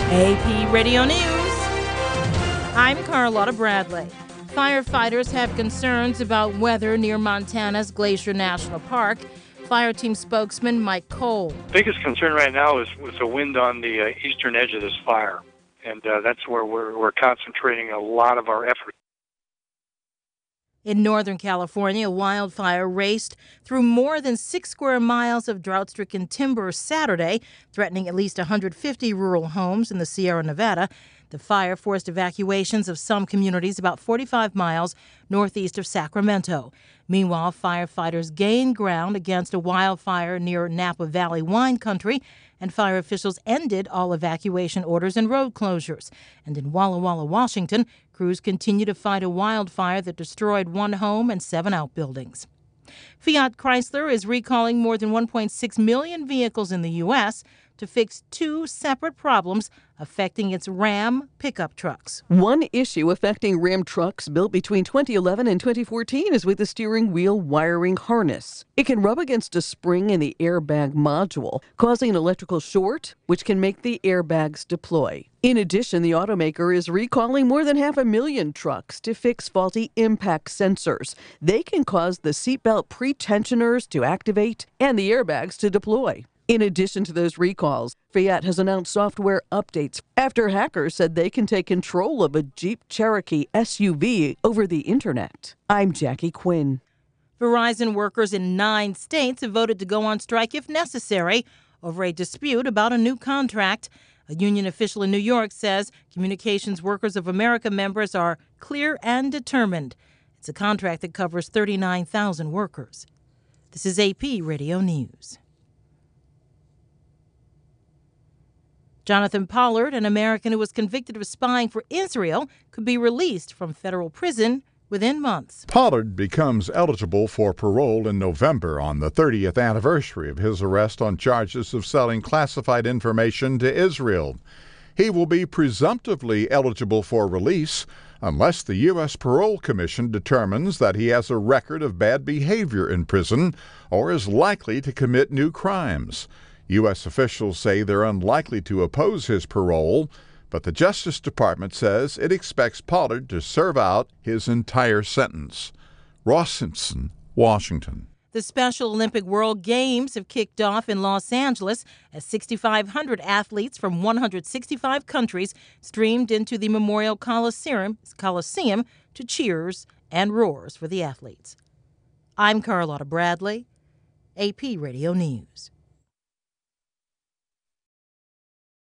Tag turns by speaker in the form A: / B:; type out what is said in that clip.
A: AP Radio News. I'm Carlotta Bradley. Firefighters have concerns about weather near Montana's Glacier National Park. Fire team spokesman Mike Cole.
B: Biggest concern right now is with the wind on the eastern edge of this fire, and that's where we're concentrating a lot of our effort.
A: In Northern California, a wildfire raced through more than 6 square miles of drought-stricken timber Saturday, threatening at least 150 rural homes in the Sierra Nevada. The fire forced evacuations of some communities about 45 miles northeast of Sacramento. Meanwhile, firefighters gained ground against a wildfire near Napa Valley wine country, and fire officials ended all evacuation orders and road closures. And in Walla Walla, Washington, crews continue to fight a wildfire that destroyed 1 home and 7 outbuildings. Fiat Chrysler is recalling more than 1.6 million vehicles in the U.S. to fix 2 separate problems affecting its Ram pickup trucks.
C: One issue affecting Ram trucks built between 2011 and 2014 is with the steering wheel wiring harness. It can rub against a spring in the airbag module, causing an electrical short, which can make the airbags deploy. In addition, the automaker is recalling more than 500,000 trucks to fix faulty impact sensors. They can cause the seatbelt pretensioners to activate and the airbags to deploy. In addition to those recalls, Fiat has announced software updates after hackers said they can take control of a Jeep Cherokee SUV over the internet. I'm Jackie Quinn.
A: Verizon workers in 9 states have voted to go on strike if necessary over a dispute about a new contract. A union official in New York says Communications Workers of America members are clear and determined. It's a contract that covers 39,000 workers. This is AP Radio News. Jonathan Pollard, an American who was convicted of spying for Israel, could be released from federal prison within months.
D: Pollard becomes eligible for parole in November on the 30th anniversary of his arrest on charges of selling classified information to Israel. He will be presumptively eligible for release unless the U.S. Parole Commission determines that he has a record of bad behavior in prison or is likely to commit new crimes. U.S. officials say they're unlikely to oppose his parole, but the Justice Department says it expects Pollard to serve out his entire sentence. Ross Simpson, Washington.
A: The Special Olympic World Games have kicked off in Los Angeles as 6,500 athletes from 165 countries streamed into the Memorial Coliseum to cheers and roars for the athletes. I'm Carlotta Bradley, AP Radio News.